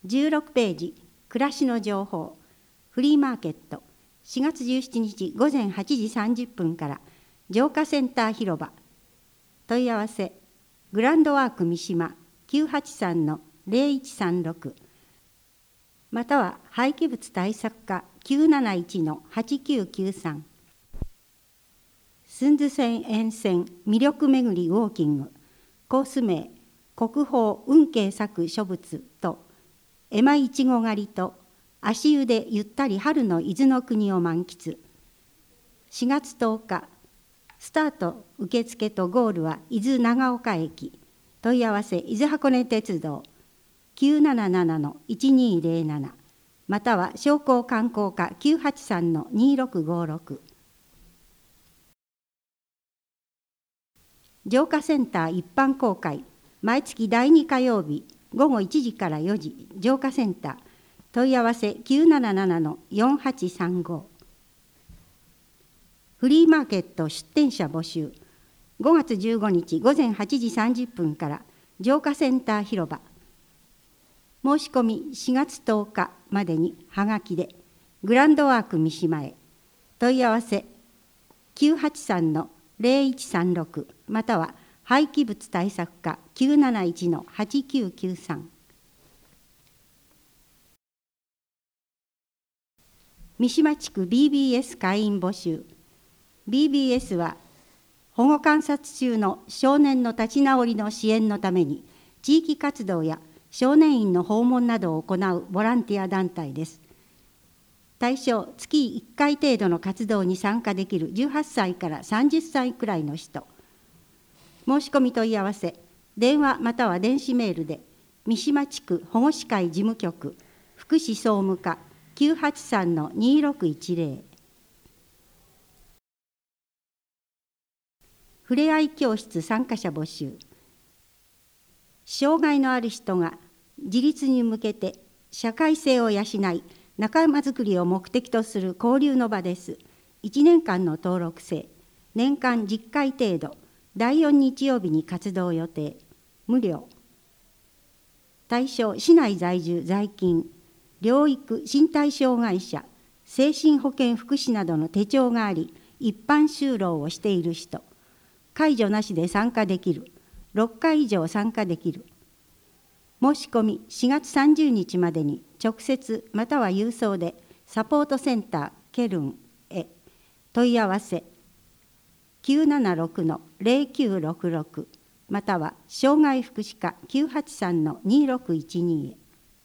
16ページ、暮らしの情報、フリーマーケット、4月17日午前8時30分から、浄化センター広場、問い合わせ、グランドワーク三島 983-0136、または廃棄物対策課 971-8993、寸津線沿線魅力めぐりウォーキング、コース名、国宝運慶作書物と、エマイチゴ狩りと足湯でゆったり春の伊豆の国を満喫。4月10日、スタート受付とゴールは伊豆長岡駅。問い合わせ伊豆箱根鉄道 977-1207、または商工観光課 983-2656。浄化センター一般公開、毎月第2火曜日午後1時から4時、浄化センター、問い合わせ 977-4835。フリーマーケット出店者募集、5月15日午前8時30分から浄化センター広場。申し込み4月10日までにはがきで、グランドワーク三島へ。問い合わせ 983-0136、または廃棄物対策課 971-8993。三島地区 BBS 会員募集。BBS は保護観察中の少年の立ち直りの支援のために地域活動や少年院の訪問などを行うボランティア団体です。対象月1回程度の活動に参加できる18歳から30歳くらいの人。申し込み問い合わせ、電話または電子メールで、三島地区保護司会事務局福祉総務課 983-2610。ふれあい教室参加者募集。障害のある人が自立に向けて社会性を養い、仲間づくりを目的とする交流の場です。1年間の登録制、年間10回程度、第4日曜日に活動予定、無料。対象市内在住在勤、療育身体障害者、精神保健福祉などの手帳があり、一般就労をしている人、介助なしで参加できる、6回以上参加できる。申し込み4月30日までに直接または郵送でサポートセンターケルンへ。問い合わせ 976-0966、または障害福祉課 983-2612 へ。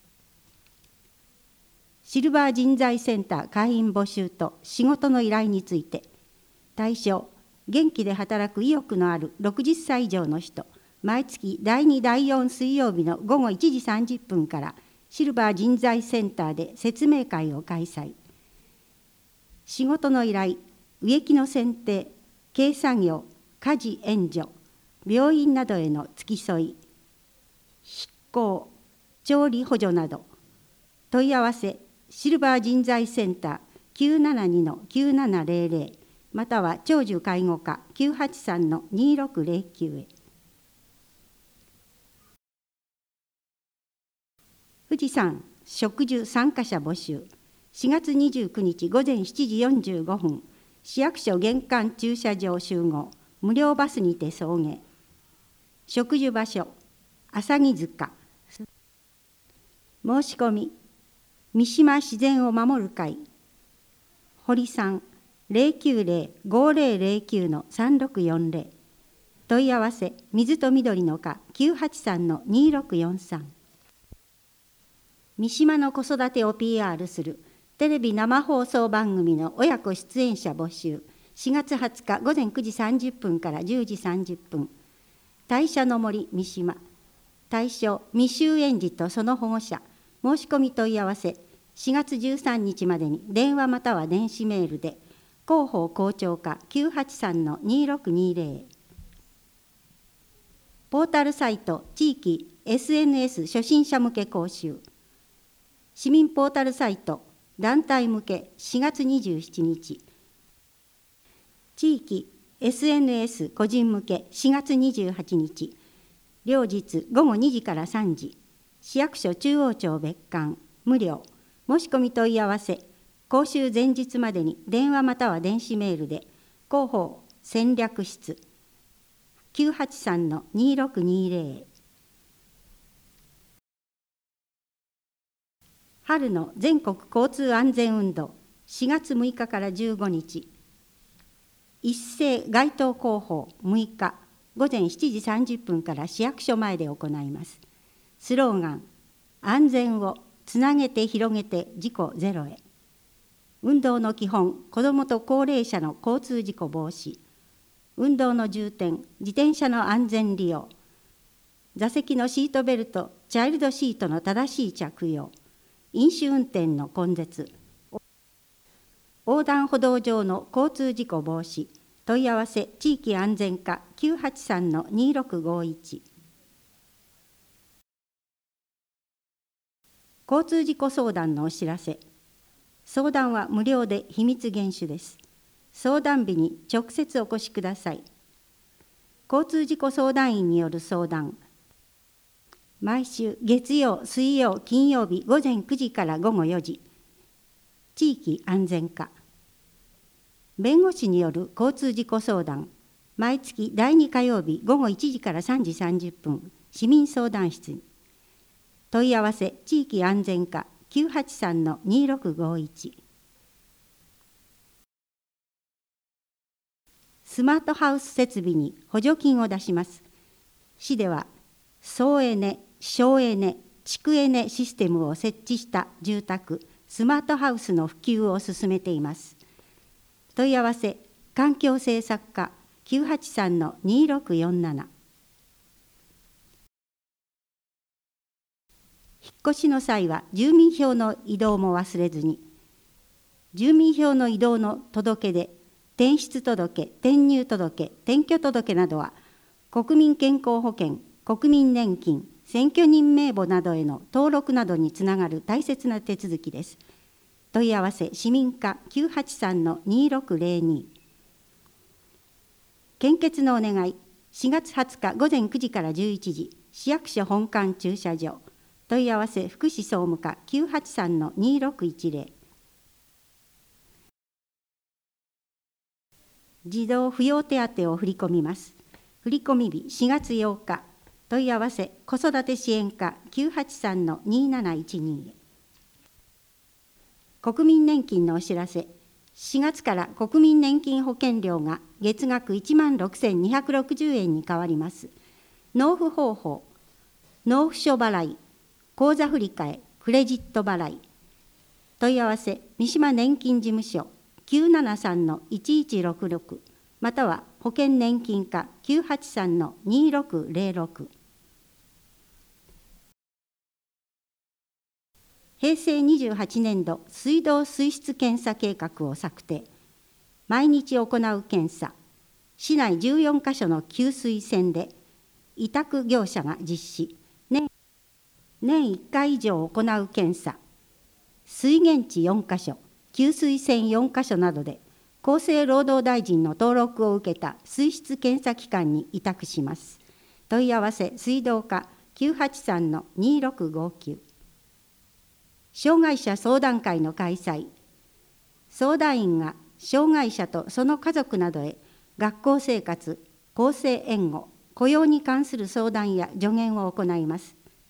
シルバー人材センター会員募集と仕事の依頼について。対象元気で働く意欲のある60歳以上の人。毎月第2第4水曜日の午後1時30分からシルバー人材センターで説明会を開催。仕事の依頼、植木の剪定、軽作業、家事援助、病院などへの付き添い、執行、調理補助など。問い合わせシルバー人材センター 972-9700、または長寿介護課 983-2609 へ。富士山植樹参加者募集。4月29日午前7時45分、市役所玄関駐車場集合、無料バスにて送迎。植樹場所、浅木塚。申し込み、三島自然を守る会、堀さん 090-5009-3640。問い合わせ、水と緑の課 983-2643。三島の子育てを PR するテレビ生放送番組の親子出演者募集。4月20日午前9時30分から10時30分。大社の森三島。対象未就園児とその保護者。申し込み問い合わせ、4月13日までに電話または電子メールで、広報校長課 983-2620。ポータルサイト地域 SNS 初心者向け講習。市民ポータルサイト団体向け4月27日。地域 SNS 個人向け4月28日。両日午後2時から3時。 市役所中央庁別館無料。申し込み問い合わせ講習前日までに電話または電子メールで広報戦略室 983-2620。 春の全国交通安全運動4月6日から15日、一斉街頭広報6日午前7時30分から市役所前で行います。スローガン、安全をつなげて広げて事故ゼロへ。運動の基本、子どもと高齢者の交通事故防止。運動の重点、自転車の安全利用。座席のシートベルト、チャイルドシートの正しい着用。飲酒運転の根絶。横断歩道上の交通事故防止。問い合わせ地域安全課 983-2651。交通事故相談のお知らせ。相談は無料で秘密厳守です。相談日に直接お越しください。交通事故相談員による相談。毎週月曜、水曜、金曜日午前9時から午後4時。地域安全課。弁護士による交通事故相談。毎月第2火曜日午後1時から3時30分。市民相談室に。問い合わせ地域安全課 983-2651。スマートハウス設備に補助金を出します。市では総エネ、省エネ、地区エネシステムを設置した住宅スマートハウスの普及を進めています。問い合わせ環境政策課 983-2647。引っ越しの際は住民票の移動も忘れずに。住民票の移動の届け出、転出届、転入届、転居届などは国民健康保険、国民年金、選挙人名簿などへの登録などにつながる大切な手続きです。問い合わせ市民課 983-2602。献血のお願い、4月20日午前9時から11時、市役所本館駐車場。問い合わせ福祉総務課 983-2610。児童扶養手当を振り込みます。振り込み日4月8日。問い合わせ子育て支援課 983-2712 へ。国民年金のお知らせ。4月から国民年金保険料が月額16,260円に変わります。納付方法、納付書払い、口座振替、クレジット払い。問い合わせ三島年金事務所 973-1166 または保険年金課 983-2606。平成28年度水道水質検査計画を策定。毎日行う検査。市内14カ所の給水栓で委託業者が実施。年1回以上行う検査。水源地4カ所、給水栓4カ所などで厚生労働大臣の登録を受けた水質検査機関に委託します。問い合わせ水道課 983-2659。障害者相談会の開催。相談員が障害者とその家族などへ学校生活、更生援護、雇用に関する相談や助言を行います。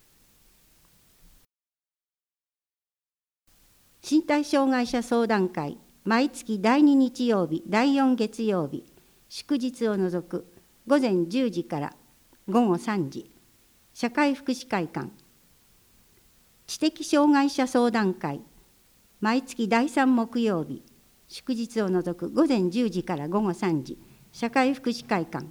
身体障害者相談会、毎月第2日曜日、第4月曜日、祝日を除く午前10時から午後3時、社会福祉会館。知的障害者相談会、毎月第3木曜日、祝日を除く午前10時から午後3時、社会福祉会館。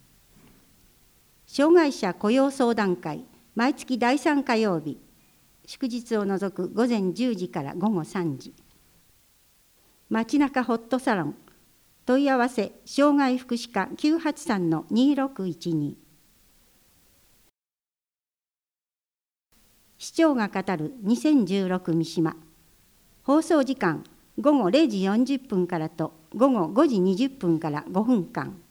障害者雇用相談会、毎月第3火曜日、祝日を除く午前10時から午後3時。街中ホットサロン、問い合わせ障害福祉課 983-2612。市長が語る2016三島。放送時間午後0時40分からと午後5時20分から5分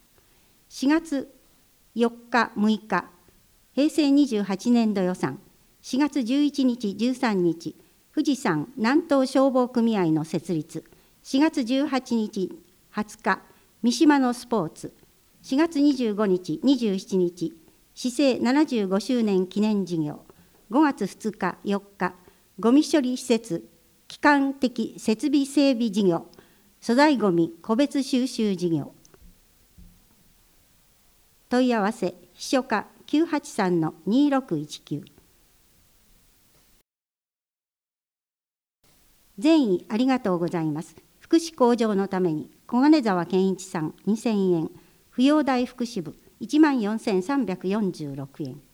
間。4月4日6日、平成28年度予算 4月11日13日富士山南東消防組合の設立。4月18日20日三島のスポーツ。4月25日27日市政75周年記念事業。5月2日4日ごみ処理施設基幹的設備整備事業、粗大ごみ個別収集事業。問い合わせ秘書課 983-2619。善意ありがとうございます。福祉向上のために小金沢健一さん2000円、扶養代福祉部14,346円。